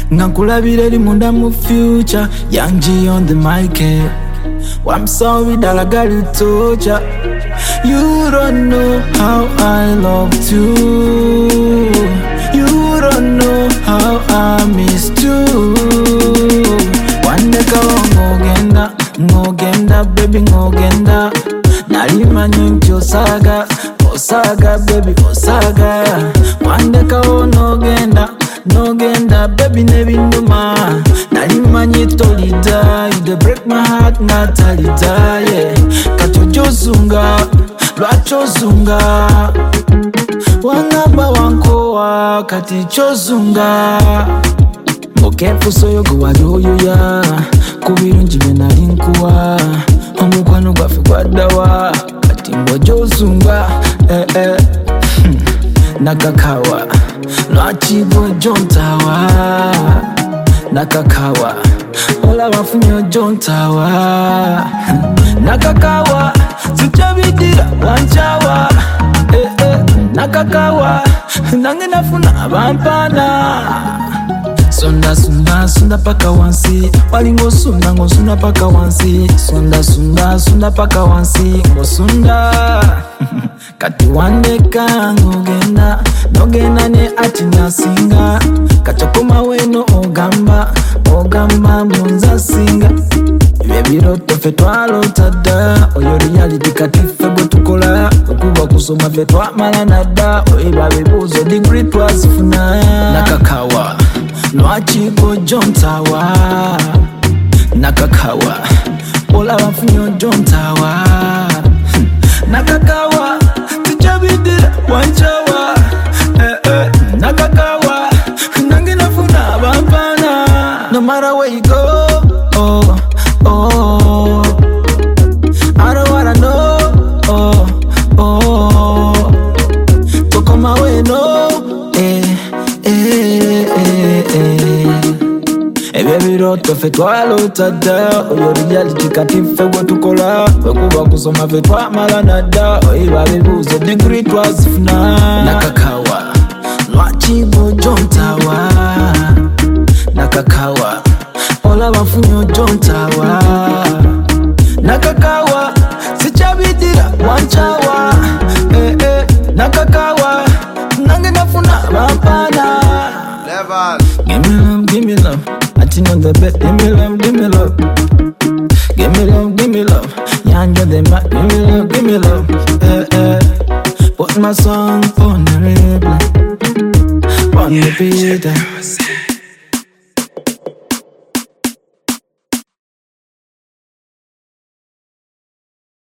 Ngakulabira eri munda mu future. Young G on the mic. I'm sorry that I got you torture. You don't know how I love you. You don't know how I miss you. One day ngogenda baby ngogenda. Nalimanya nti osaga baby osaga. One day nogenda baby nebinduma. Nalimanya tolida. You dey break my heart natalida. Yeah. Katujozunga lwachozunga. Wangamba wankowa kati chozunga. Mokempuso yogo walioyoya. Kubirungi benali nkuwa. Omukwano gwaffe gwaddawa. Kati mbojozunga. Nakakawa lwaki bwojontawa. Nakakawa olaba funye ojontawa. Nakakawa sikyabidira wanchawa. Nakakawa nange nafuna abampana. Sunda paka wansi. Walingo sunda ngosunda paka wansi. Sunda paka wansi ngosunda. Kati wandeka nogenda ne ati nasinga. Kachokoma weno ogamba munza singa. Ebiroto ffe twalota dda. Oyo reality kati ffe bwe tukola. Okuba kusoma ffe twamala nadda. Oyiba bibuuzo degree twazifuna. Nakakawa lwaki bwojontawa. Nakakawa olaba funye ojontawa. Nakakawa tikyabidira wanchawa. Nakakawa nange nafuna abampana. No matter where you go, I don't wanna know. Tokoma we no. Ebiroto ffe twalota dda. Oyo reality kati ffe bwe tukola. Bwekuba kusoma ffe twamala nadda. Oyiba bibuuzo degree twazifuna. Nakakawa lwaki bwojontawa. Nakakawa olaba funye ojontawa. Nakakawa sikyabidira wanchawa. Nakakawa nange nafuna abampana. Give me love. Acting on the bed, give me love. Give me love. Yanga the mat, give me love. Put my song on the replay, on the beat.